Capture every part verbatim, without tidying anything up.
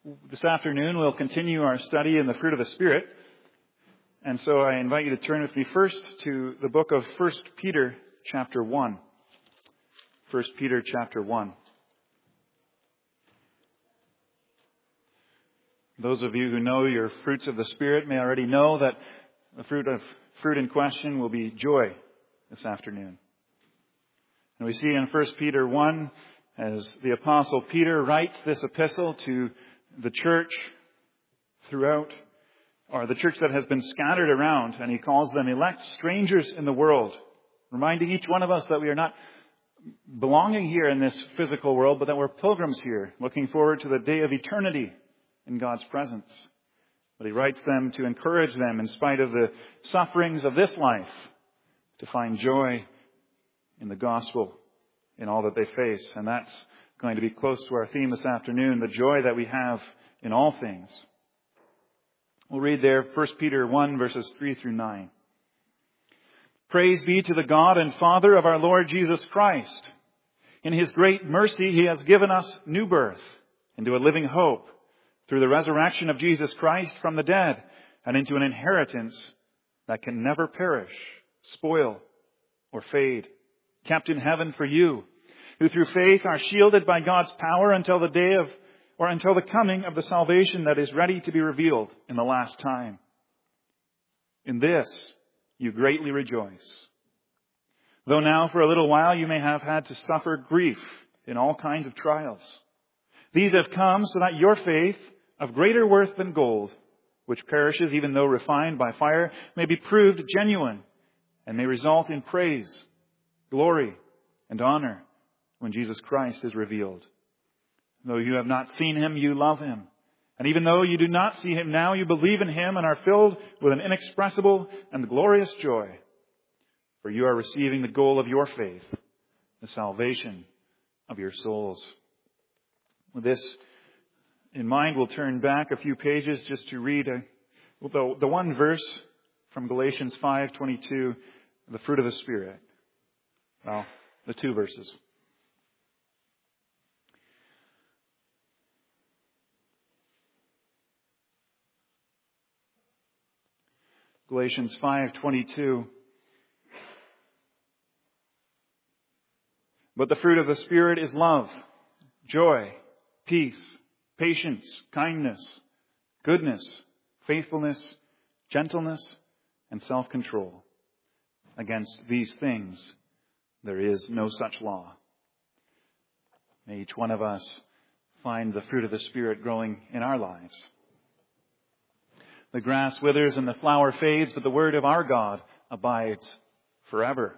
This afternoon we'll continue our study in the fruit of the Spirit. And so I invite you to turn with me first to the book of First Peter chapter one. First Peter chapter one. Those of you who know your fruits of the Spirit may already know that the fruit of fruit in question will be joy this afternoon. And we see in First Peter one, as the Apostle Peter writes this epistle to the church throughout, or the church that has been scattered around, and he calls them elect strangers in the world, reminding each one of us that we are not belonging here in this physical world, but that we're pilgrims here, looking forward to the day of eternity in God's presence. But he writes them to encourage them in spite of the sufferings of this life, to find joy in the gospel in all that they face. And that's going to be close to our theme this afternoon, the joy that we have in all things. We'll read there First Peter one, verses three through nine. Praise be to the God and Father of our Lord Jesus Christ. In His great mercy, He has given us new birth into a living hope through the resurrection of Jesus Christ from the dead, and into an inheritance that can never perish, spoil, or fade, kept in heaven for you, who through faith are shielded by God's power until the day of, or until the coming of the salvation that is ready to be revealed in the last time. In this you greatly rejoice. Though now for a little while you may have had to suffer grief in all kinds of trials. These have come so that your faith, of greater worth than gold, which perishes even though refined by fire, may be proved genuine and may result in praise, glory, and honor when Jesus Christ is revealed. Though you have not seen Him, you love Him. And even though you do not see Him now, you believe in Him and are filled with an inexpressible and glorious joy. For you are receiving the goal of your faith, the salvation of your souls. With this in mind, we'll turn back a few pages just to read a, the, the one verse from Galatians five twenty-two, the fruit of the Spirit. Well, the two verses. Galatians five twenty-two. But the fruit of the Spirit is love, joy, peace, patience, kindness, goodness, faithfulness, gentleness, and self-control. Against these things there is no such law. May each one of us find the fruit of the Spirit growing in our lives. The grass withers and the flower fades, but the word of our God abides forever.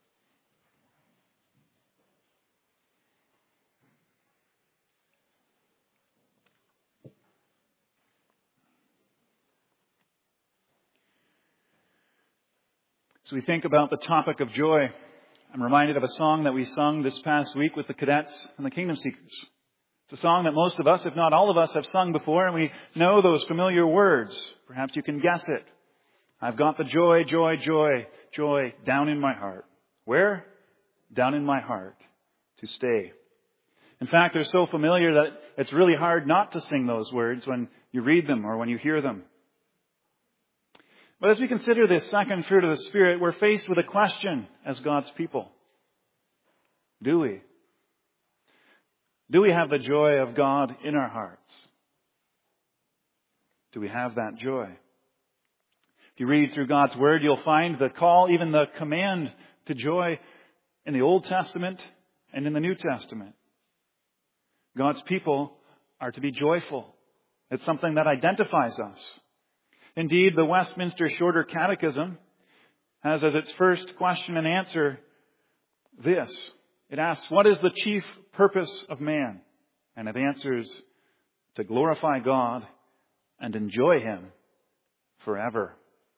As we think about the topic of joy, I'm reminded of a song that we sung this past week with the cadets and the Kingdom Seekers. It's a song that most of us, if not all of us, have sung before, and we know those familiar words. Perhaps you can guess it. I've got the joy, joy, joy, joy down in my heart. Where? Down in my heart to stay. In fact, they're so familiar that it's really hard not to sing those words when you read them or when you hear them. But as we consider this second fruit of the Spirit, we're faced with a question as God's people. Do we? Do we have the joy of God in our hearts? Do we have that joy? If you read through God's Word, you'll find the call, even the command to joy in the Old Testament and in the New Testament. God's people are to be joyful. It's something that identifies us. Indeed, the Westminster Shorter Catechism has as its first question and answer this. It asks, what is the chief purpose of man? And it answers, to glorify God and enjoy Him forever.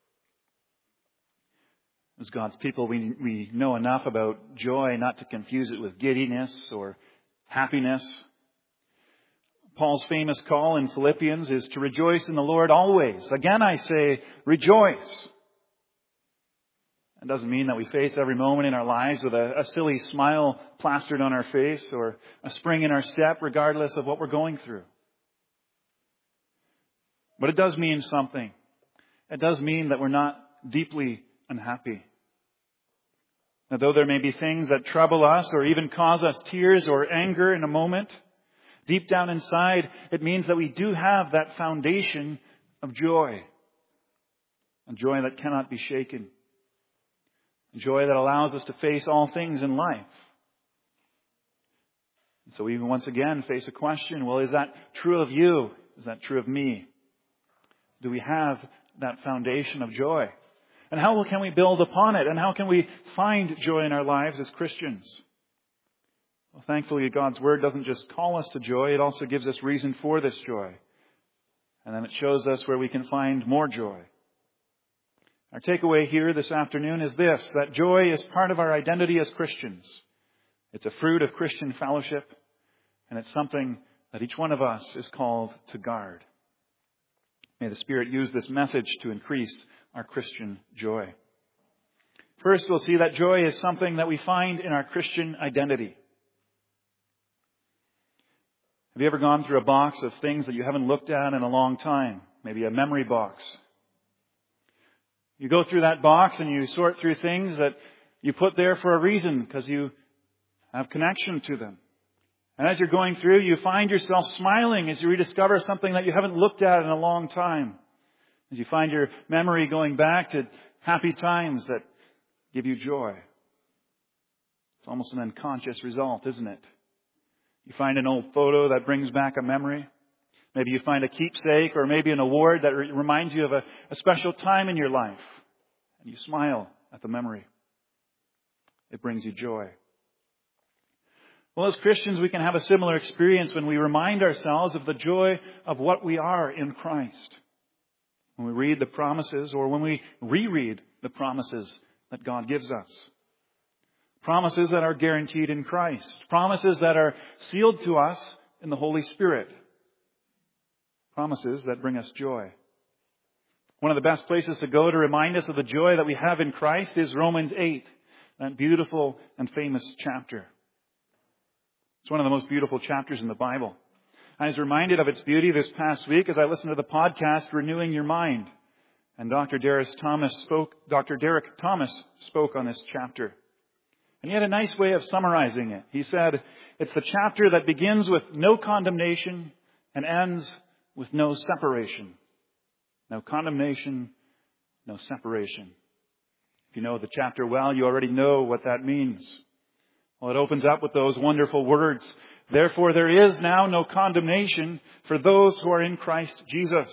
As God's people, we, we know enough about joy not to confuse it with giddiness or happiness. Paul's famous call in Philippians is to rejoice in the Lord always. Again, I say, rejoice. It doesn't mean that we face every moment in our lives with a, a silly smile plastered on our face or a spring in our step regardless of what we're going through. But it does mean something. It does mean that we're not deeply unhappy. Now, though there may be things that trouble us or even cause us tears or anger in a moment, deep down inside, it means that we do have that foundation of joy. A joy that cannot be shaken. A joy that allows us to face all things in life. And so we once again face a question, well, is that true of you? Is that true of me? Do we have that foundation of joy? And how can we build upon it? And how can we find joy in our lives as Christians? Well, thankfully, God's Word doesn't just call us to joy, it also gives us reason for this joy. And then it shows us where we can find more joy. Our takeaway here this afternoon is this, that joy is part of our identity as Christians. It's a fruit of Christian fellowship, and it's something that each one of us is called to guard. May the Spirit use this message to increase our Christian joy. First, we'll see that joy is something that we find in our Christian identity. Have you ever gone through a box of things that you haven't looked at in a long time? Maybe a memory box. You go through that box and you sort through things that you put there for a reason because you have connection to them. And as you're going through, you find yourself smiling as you rediscover something that you haven't looked at in a long time. As you find your memory going back to happy times that give you joy. It's almost an unconscious result, isn't it? You find an old photo that brings back a memory. Maybe you find a keepsake or maybe an award that re- reminds you of a, a special time in your life. And you smile at the memory. It brings you joy. Well, as Christians, we can have a similar experience when we remind ourselves of the joy of what we are in Christ. When we read the promises or when we reread the promises that God gives us. Promises that are guaranteed in Christ. Promises that are sealed to us in the Holy Spirit. Promises that bring us joy. One of the best places to go to remind us of the joy that we have in Christ is Romans eight, that beautiful and famous chapter. It's one of the most beautiful chapters in the Bible. I was reminded of its beauty this past week as I listened to the podcast Renewing Your Mind. And Doctor Derek Thomas spoke, Doctor Derek Thomas spoke on this chapter. And he had a nice way of summarizing it. He said, it's the chapter that begins with no condemnation and ends with no separation. No condemnation, no separation. If you know the chapter well, you already know what that means. Well, it opens up with those wonderful words. Therefore, there is now no condemnation for those who are in Christ Jesus.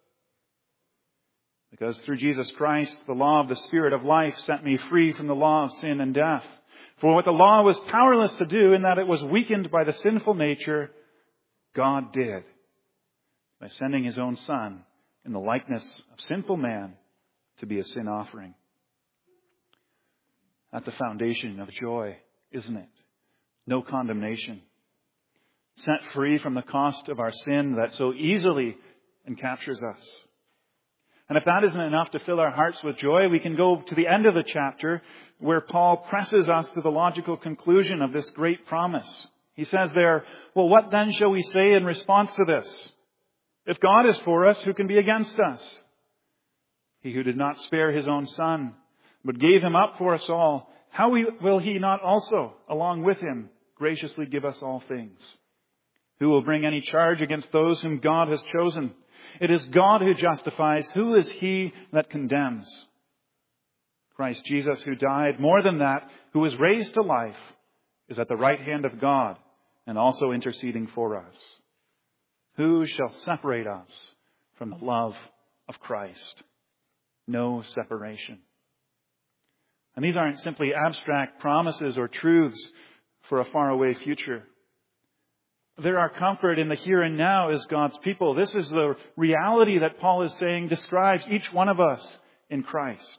Because through Jesus Christ, the law of the Spirit of life set me free from the law of sin and death. For what the law was powerless to do in that it was weakened by the sinful nature, God did. By sending His own Son in the likeness of sinful man to be a sin offering. That's the foundation of joy, isn't it? No condemnation. Set free from the cost of our sin that so easily encaptures us. And if that isn't enough to fill our hearts with joy, we can go to the end of the chapter where Paul presses us to the logical conclusion of this great promise. He says there, well, what then shall we say in response to this? If God is for us, who can be against us? He who did not spare His own Son, but gave Him up for us all, how will He not also, along with Him, graciously give us all things? Who will bring any charge against those whom God has chosen? It is God who justifies. Who is He that condemns? Christ Jesus, who died, more than that, who was raised to life, is at the right hand of God and also interceding for us. Who shall separate us from the love of Christ? No separation. And these aren't simply abstract promises or truths for a faraway future. There are comfort in the here and now as God's people. This is the reality that Paul is saying describes each one of us in Christ.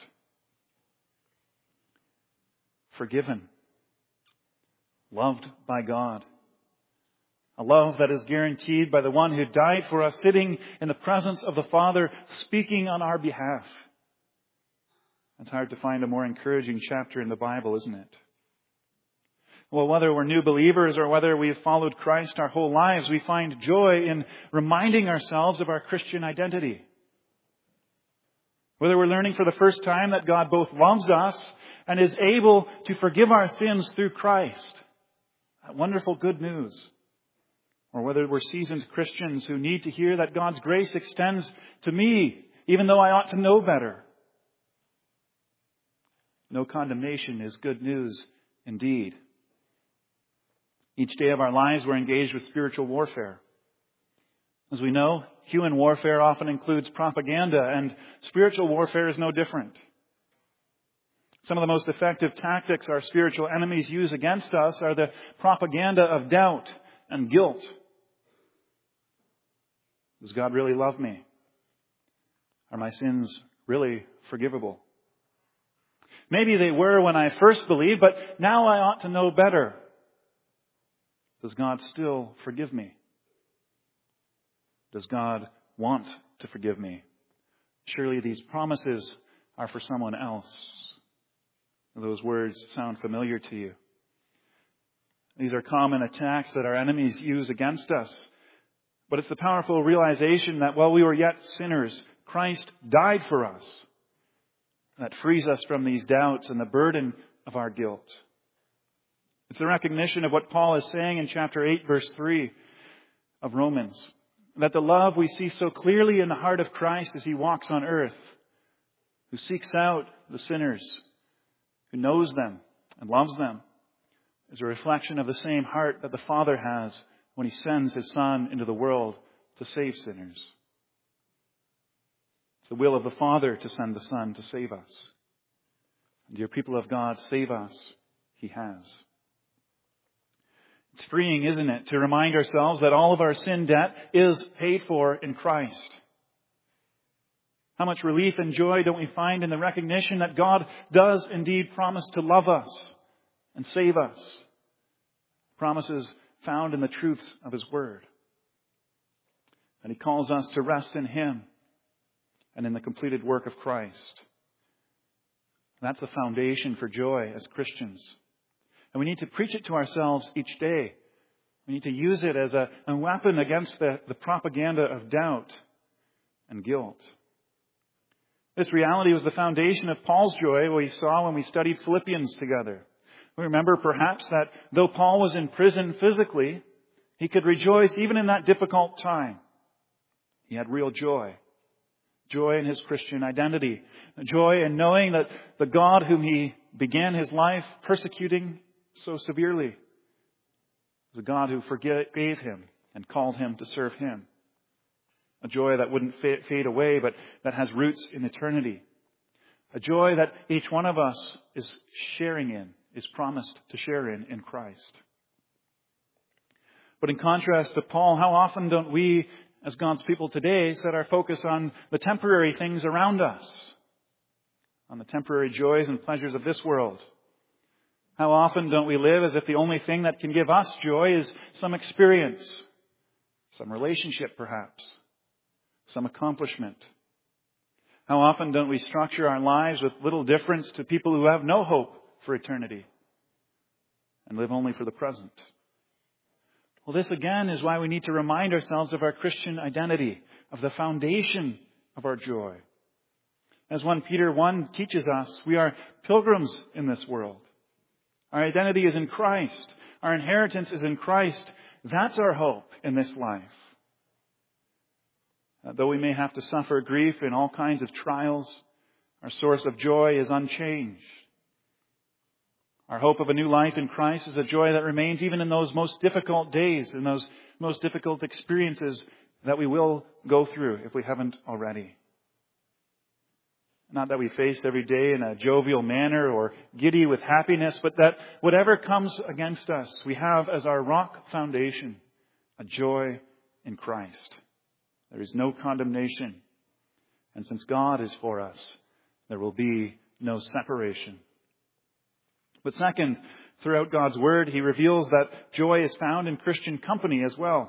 Forgiven. Loved by God. A love that is guaranteed by the one who died for us, sitting in the presence of the Father, speaking on our behalf. It's hard to find a more encouraging chapter in the Bible, isn't it? Well, whether we're new believers or whether we've followed Christ our whole lives, we find joy in reminding ourselves of our Christian identity. Whether we're learning for the first time that God both loves us and is able to forgive our sins through Christ. That wonderful good news. Or whether we're seasoned Christians who need to hear that God's grace extends to me, even though I ought to know better. No condemnation is good news indeed. Each day of our lives we're engaged with spiritual warfare. As we know, human warfare often includes propaganda, and spiritual warfare is no different. Some of the most effective tactics our spiritual enemies use against us are the propaganda of doubt and guilt. Does God really love me? Are my sins really forgivable? Maybe they were when I first believed, but now I ought to know better. Does God still forgive me? Does God want to forgive me? Surely these promises are for someone else. Those words sound familiar to you. These are common attacks that our enemies use against us. But it's the powerful realization that while we were yet sinners, Christ died for us. That frees us from these doubts and the burden of our guilt. It's the recognition of what Paul is saying in chapter eight, verse three of Romans. That the love we see so clearly in the heart of Christ as He walks on earth, who seeks out the sinners, who knows them and loves them, is a reflection of the same heart that the Father has when He sends His Son into the world to save sinners. It's the will of the Father to send the Son to save us. And dear people of God, save us He has. It's freeing, isn't it, to remind ourselves that all of our sin debt is paid for in Christ. How much relief and joy don't we find in the recognition that God does indeed promise to love us and save us. Promises found in the truths of His Word. And He calls us to rest in Him and in the completed work of Christ. That's the foundation for joy as Christians. And we need to preach it to ourselves each day. We need to use it as a, a weapon against the, the propaganda of doubt and guilt. This reality was the foundation of Paul's joy we saw when we studied Philippians together. We remember perhaps that though Paul was in prison physically, he could rejoice even in that difficult time. He had real joy. Joy in his Christian identity. Joy in knowing that the God whom he began his life persecuting so severely was a God who forgave him and called him to serve Him. A joy that wouldn't fade away, but that has roots in eternity. A joy that each one of us is sharing in, is promised to share in, in Christ. But in contrast to Paul, how often don't we, as God's people today, set our focus on the temporary things around us, on the temporary joys and pleasures of this world? How often don't we live as if the only thing that can give us joy is some experience, some relationship perhaps, some accomplishment? How often don't we structure our lives with little difference to people who have no hope for eternity and live only for the present? Well, this again is why we need to remind ourselves of our Christian identity, of the foundation of our joy. As First Peter one teaches us, we are pilgrims in this world. Our identity is in Christ. Our inheritance is in Christ. That's our hope in this life. Uh, though we may have to suffer grief in all kinds of trials, our source of joy is unchanged. Our hope of a new life in Christ is a joy that remains even in those most difficult days, in those most difficult experiences that we will go through if we haven't already. Not that we face every day in a jovial manner or giddy with happiness, but that whatever comes against us, we have as our rock foundation a joy in Christ. There is no condemnation. And since God is for us, there will be no separation. But second, throughout God's Word, He reveals that joy is found in Christian company as well.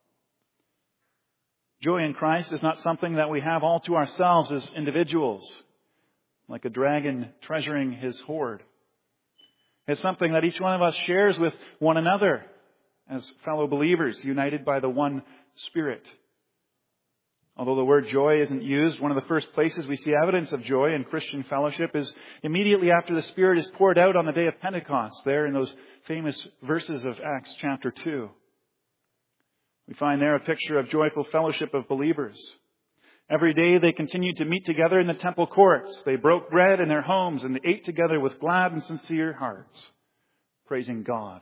Joy in Christ is not something that we have all to ourselves as individuals, like a dragon treasuring his hoard. It's something that each one of us shares with one another as fellow believers, united by the one Spirit. Although the word joy isn't used, one of the first places we see evidence of joy in Christian fellowship is immediately after the Spirit is poured out on the day of Pentecost, there in those famous verses of Acts chapter two. We find there a picture of joyful fellowship of believers. Every day they continued to meet together in the temple courts. They broke bread in their homes and they ate together with glad and sincere hearts, praising God.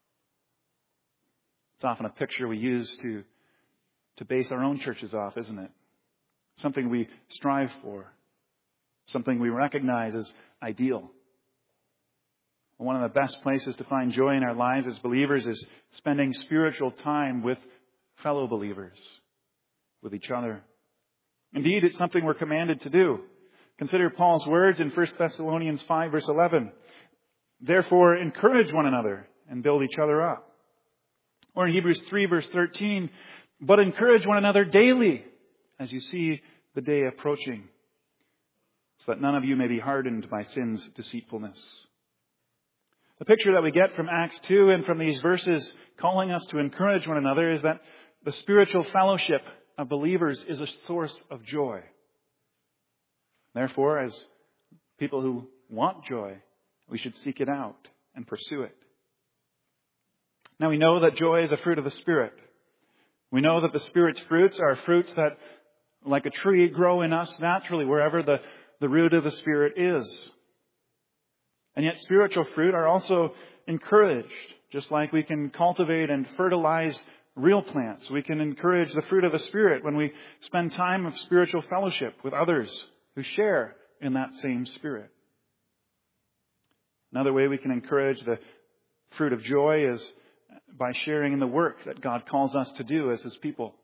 It's often a picture we use to to base our own churches off, isn't it? Something we strive for. Something we recognize as ideal. One of the best places to find joy in our lives as believers is spending spiritual time with fellow believers, with each other. Indeed, it's something we're commanded to do. Consider Paul's words in First Thessalonians five, verse eleven. Therefore, encourage one another and build each other up. Or in Hebrews three, verse thirteen, but encourage one another daily as you see the day approaching, so that none of you may be hardened by sin's deceitfulness. The picture that we get from Acts two and from these verses calling us to encourage one another is that the spiritual fellowship of believers is a source of joy. Therefore, as people who want joy, we should seek it out and pursue it. Now we know that joy is a fruit of the Spirit. We know that the Spirit's fruits are fruits that, like a tree, grow in us naturally wherever the, the root of the Spirit is. And yet spiritual fruit are also encouraged, just like we can cultivate and fertilize real plants. We can encourage the fruit of the Spirit when we spend time of spiritual fellowship with others who share in that same Spirit. Another way we can encourage the fruit of joy is by sharing in the work that God calls us to do as His people.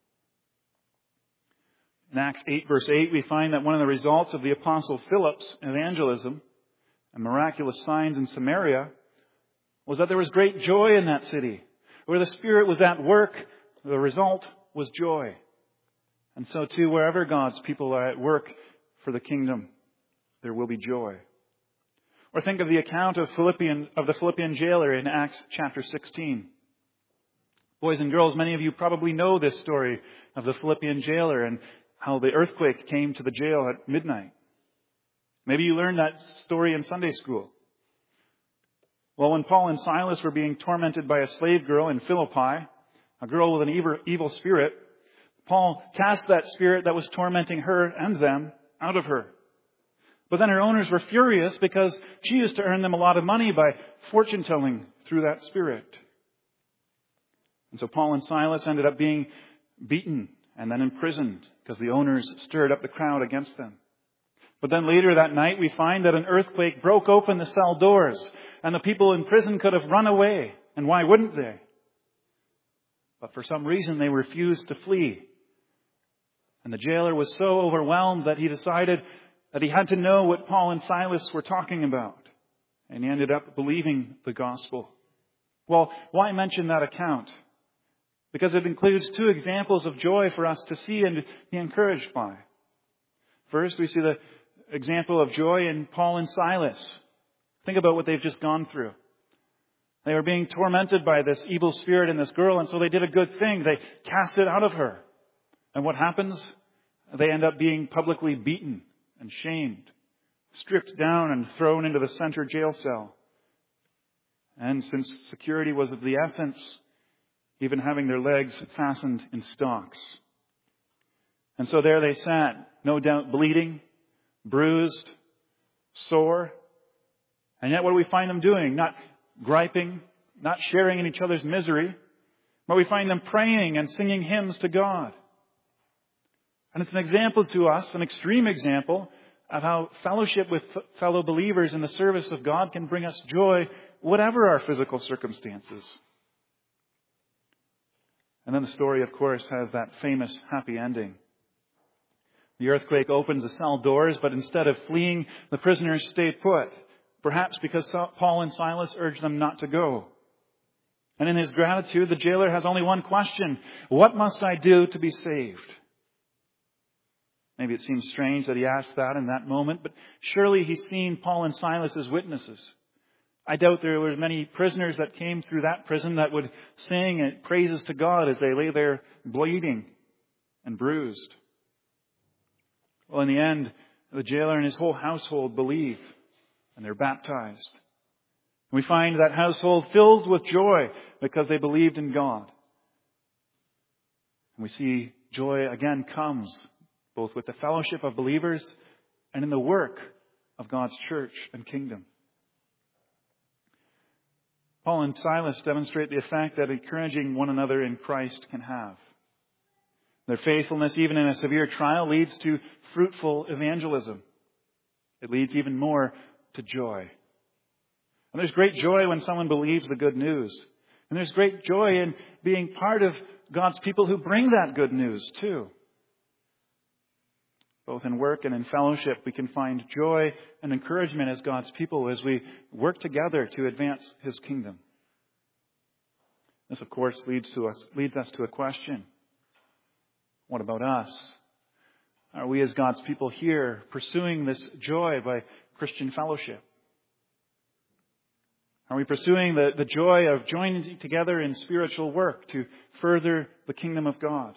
In Acts eight, verse eight, we find that one of the results of the Apostle Philip's evangelism and miraculous signs in Samaria was that there was great joy in that city. Where the Spirit was at work, the result was joy. And so too, wherever God's people are at work for the kingdom, there will be joy. Or think of the account of Philippian, of the Philippian jailer in Acts chapter sixteen. Boys and girls, many of you probably know this story of the Philippian jailer and how the earthquake came to the jail at midnight. Maybe you learned that story in Sunday school. Well, when Paul and Silas were being tormented by a slave girl in Philippi, a girl with an evil, evil spirit, Paul cast that spirit that was tormenting her and them out of her. But then her owners were furious because she used to earn them a lot of money by fortune telling through that spirit. And so Paul and Silas ended up being beaten and then imprisoned because the owners stirred up the crowd against them. But then later that night we find that an earthquake broke open the cell doors and the people in prison could have run away. And why wouldn't they? But for some reason they refused to flee. And the jailer was so overwhelmed that he decided that he had to know what Paul and Silas were talking about. And he ended up believing the gospel. Well, why mention that account? Because it includes two examples of joy for us to see and be encouraged by. First, we see the example of joy in Paul and Silas. Think about what they've just gone through. They were being tormented by this evil spirit in this girl, and so they did a good thing. They cast it out of her. And what happens? They end up being publicly beaten and shamed, stripped down and thrown into the center jail cell. And since security was of the essence, even having their legs fastened in stocks. And so there they sat, no doubt bleeding, bruised, sore. And yet what do we find them doing? Not griping, not sharing in each other's misery, but we find them praying and singing hymns to God. And it's an example to us, an extreme example, of how fellowship with fellow believers in the service of God can bring us joy, whatever our physical circumstances. And then the story, of course, has that famous happy ending. The earthquake opens the cell doors, but instead of fleeing, the prisoners stay put. Perhaps because Paul and Silas urged them not to go. And in his gratitude, the jailer has only one question. What must I do to be saved? Maybe it seems strange that he asked that in that moment, but surely he's seen Paul and Silas as witnesses. I doubt there were many prisoners that came through that prison that would sing praises to God as they lay there bleeding and bruised. Well, in the end, the jailer and his whole household believe, and they're baptized. We find that household filled with joy because they believed in God. And we see joy again comes both with the fellowship of believers and in the work of God's church and kingdom. Paul and Silas demonstrate the effect that encouraging one another in Christ can have. Their faithfulness, even in a severe trial, leads to fruitful evangelism. It leads even more to joy. And there's great joy when someone believes the good news. And there's great joy in being part of God's people who bring that good news too. Both in work and in fellowship, we can find joy and encouragement as God's people as we work together to advance His kingdom. This, of course, leads to us leads us to a question. What about us? Are we as God's people here pursuing this joy by Christian fellowship? Are we pursuing the, the joy of joining together in spiritual work to further the kingdom of God?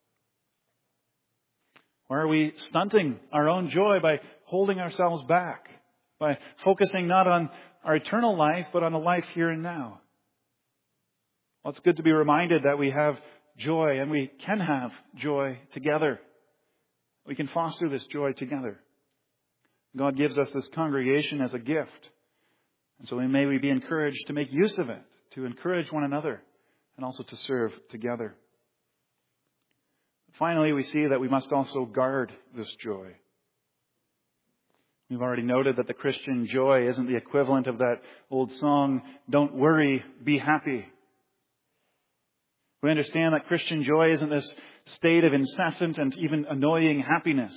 Or are we stunting our own joy by holding ourselves back, by focusing not on our eternal life, but on the life here and now? Well, it's good to be reminded that we have joy, and we can have joy together. We can foster this joy together. God gives us this congregation as a gift. And so may we be encouraged to make use of it, to encourage one another, and also to serve together. Finally, we see that we must also guard this joy. We've already noted that the Christian joy isn't the equivalent of that old song, "Don't worry, be happy." We understand that Christian joy isn't this state of incessant and even annoying happiness.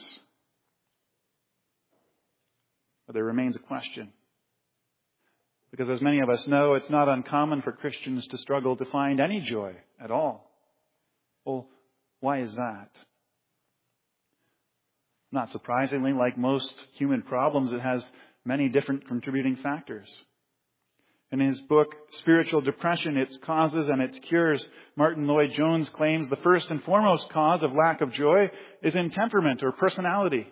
But there remains a question. Because as many of us know, it's not uncommon for Christians to struggle to find any joy at all. Well, why is that? Not surprisingly, like most human problems, it has many different contributing factors. In his book, Spiritual Depression, Its Causes and Its Cures, Martin Lloyd-Jones claims the first and foremost cause of lack of joy is in temperament or personality.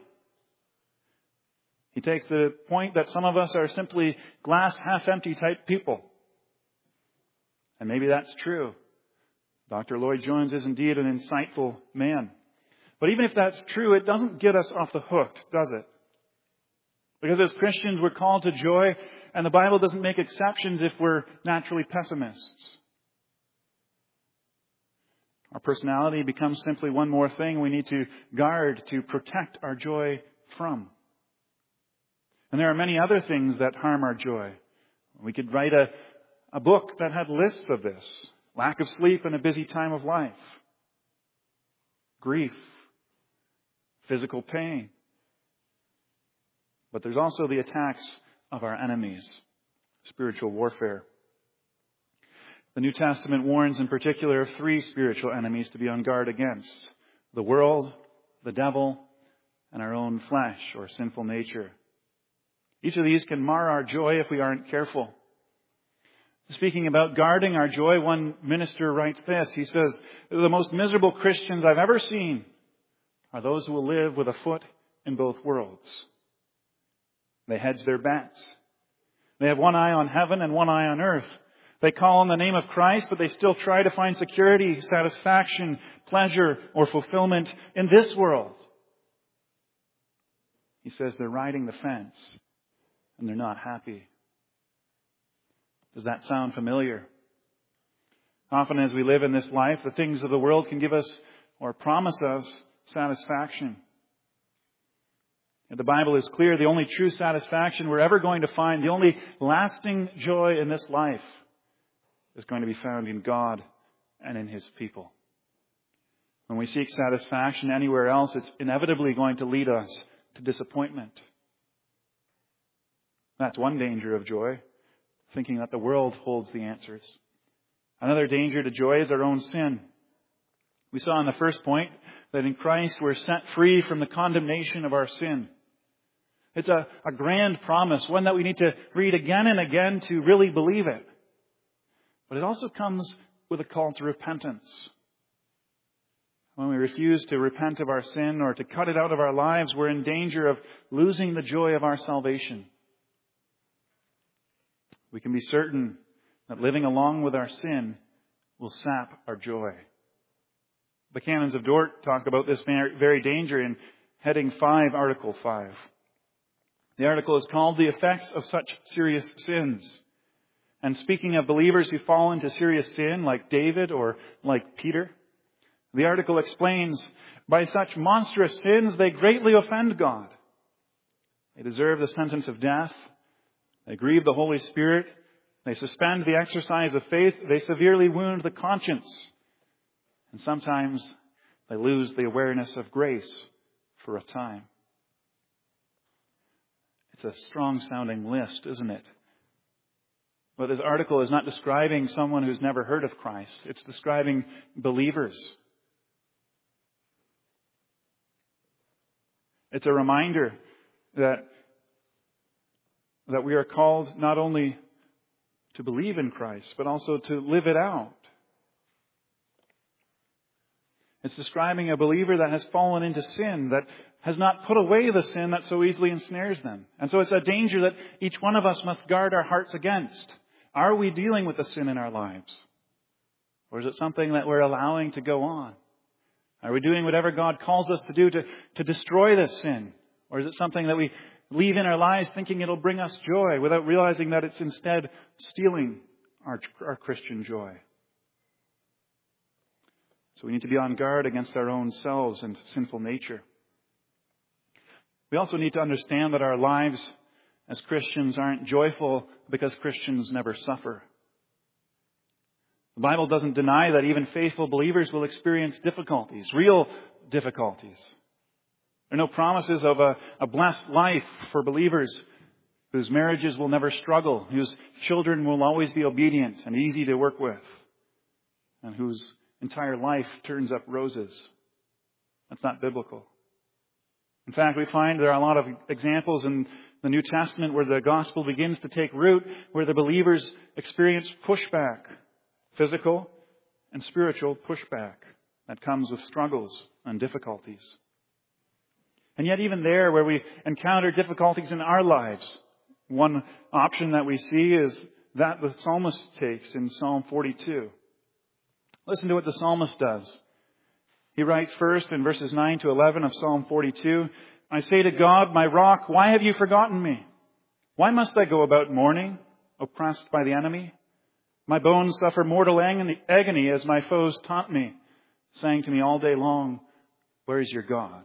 He takes the point that some of us are simply glass half empty type people. And maybe that's true. Doctor Lloyd-Jones is indeed an insightful man. But even if that's true, it doesn't get us off the hook, does it? Because as Christians, we're called to joy, and the Bible doesn't make exceptions if we're naturally pessimists. Our personality becomes simply one more thing we need to guard, to protect our joy from. And there are many other things that harm our joy. We could write a, a book that had lists of this. Lack of sleep in a busy time of life. Grief. Physical pain. But there's also the attacks of our enemies. Spiritual warfare. The New Testament warns in particular of three spiritual enemies to be on guard against. The world, the devil, and our own flesh or sinful nature. Each of these can mar our joy if we aren't careful. Speaking about guarding our joy, one minister writes this. He says, "The most miserable Christians I've ever seen are those who will live with a foot in both worlds." They hedge their bets. They have one eye on heaven and one eye on earth. They call on the name of Christ, but they still try to find security, satisfaction, pleasure, or fulfillment in this world. He says they're riding the fence and they're not happy. Does that sound familiar? Often as we live in this life, the things of the world can give us or promise us satisfaction. And the Bible is clear, the only true satisfaction we're ever going to find, the only lasting joy in this life is going to be found in God and in His people. When we seek satisfaction anywhere else, it's inevitably going to lead us to disappointment. That's one danger of joy, thinking that the world holds the answers. Another danger to joy is our own sin. We saw in the first point that in Christ we're set free from the condemnation of our sin. It's a, a grand promise, one that we need to read again and again to really believe it. But it also comes with a call to repentance. When we refuse to repent of our sin or to cut it out of our lives, we're in danger of losing the joy of our salvation. We can be certain that living along with our sin will sap our joy. The Canons of Dort talk about this very danger in heading five, Article five. The article is called The Effects of Such Serious Sins. And speaking of believers who fall into serious sin, like David or like Peter, the article explains, by such monstrous sins they greatly offend God. They deserve the sentence of death. They grieve the Holy Spirit. They suspend the exercise of faith. They severely wound the conscience. And sometimes they lose the awareness of grace for a time. It's a strong-sounding list, isn't it? But this article is not describing someone who's never heard of Christ. It's describing believers. It's a reminder that, that we are called not only to believe in Christ, but also to live it out. It's describing a believer that has fallen into sin, that has not put away the sin that so easily ensnares them. And so it's a danger that each one of us must guard our hearts against. Are we dealing with the sin in our lives? Or is it something that we're allowing to go on? Are we doing whatever God calls us to do to, to destroy this sin? Or is it something that we leave in our lives thinking it'll bring us joy without realizing that it's instead stealing our, our Christian joy? So we need to be on guard against our own selves and sinful nature. We also need to understand that our lives as Christians aren't joyful because Christians never suffer. The Bible doesn't deny that even faithful believers will experience difficulties, real difficulties. There are no promises of a, a blessed life for believers whose marriages will never struggle, whose children will always be obedient and easy to work with, and whose entire life turns up roses. That's not biblical. In fact, we find there are a lot of examples in the New Testament where the gospel begins to take root, where the believers experience pushback, physical and spiritual pushback that comes with struggles and difficulties. And yet even there, where we encounter difficulties in our lives, one option that we see is that the psalmist takes in Psalm forty-two. Listen to what the psalmist does. He writes first in verses nine to eleven of Psalm forty-two, I say to God, my rock, why have you forgotten me? Why must I go about mourning, oppressed by the enemy? My bones suffer mortal agony as my foes taunt me, saying to me all day long, where is your God?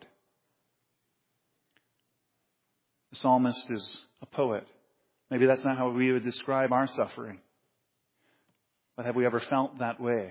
The psalmist is a poet. Maybe that's not how we would describe our suffering. But have we ever felt that way?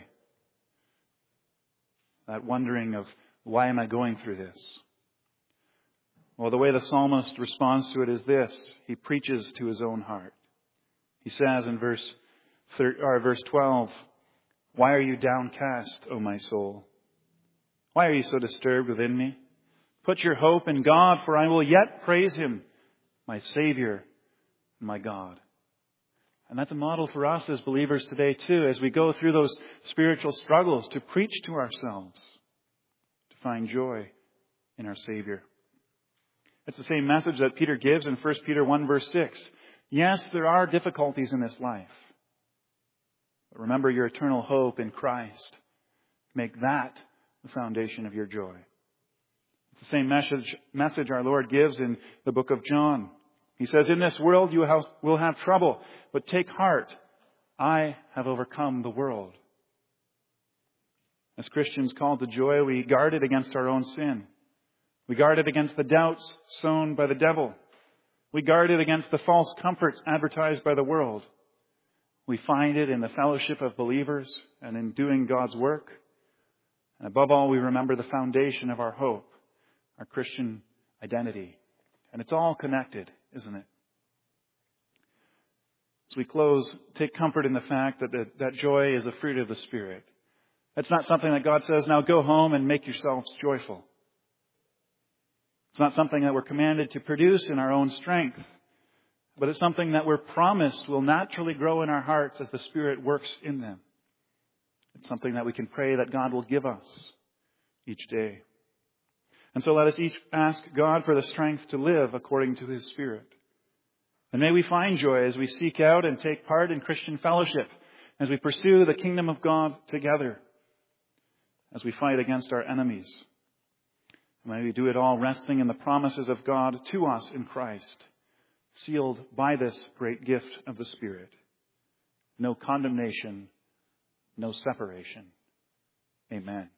That wondering of, why am I going through this? Well, the way the psalmist responds to it is this. He preaches to his own heart. He says in verse, or verse twelve, why are you downcast, O my soul? Why are you so disturbed within me? Put your hope in God, for I will yet praise Him, my Savior and my God. And that's a model for us as believers today too, as we go through those spiritual struggles, to preach to ourselves, to find joy in our Savior. It's the same message that Peter gives in First Peter one verse six. Yes, there are difficulties in this life. But remember your eternal hope in Christ. Make that the foundation of your joy. It's the same message, message our Lord gives in the book of John. He says, in this world you will have trouble, but take heart. I have overcome the world. As Christians called to joy, we guard it against our own sin. We guard it against the doubts sown by the devil. We guard it against the false comforts advertised by the world. We find it in the fellowship of believers and in doing God's work. And above all, we remember the foundation of our hope, our Christian identity. And it's all connected, isn't it? As we close, take comfort in the fact that the, that joy is a fruit of the Spirit. It's not something that God says, now go home and make yourselves joyful. It's not something that we're commanded to produce in our own strength, but it's something that we're promised will naturally grow in our hearts as the Spirit works in them. It's something that we can pray that God will give us each day. And so let us each ask God for the strength to live according to His Spirit. And may we find joy as we seek out and take part in Christian fellowship, as we pursue the kingdom of God together, as we fight against our enemies. May we do it all resting in the promises of God to us in Christ, sealed by this great gift of the Spirit. No condemnation, no separation. Amen.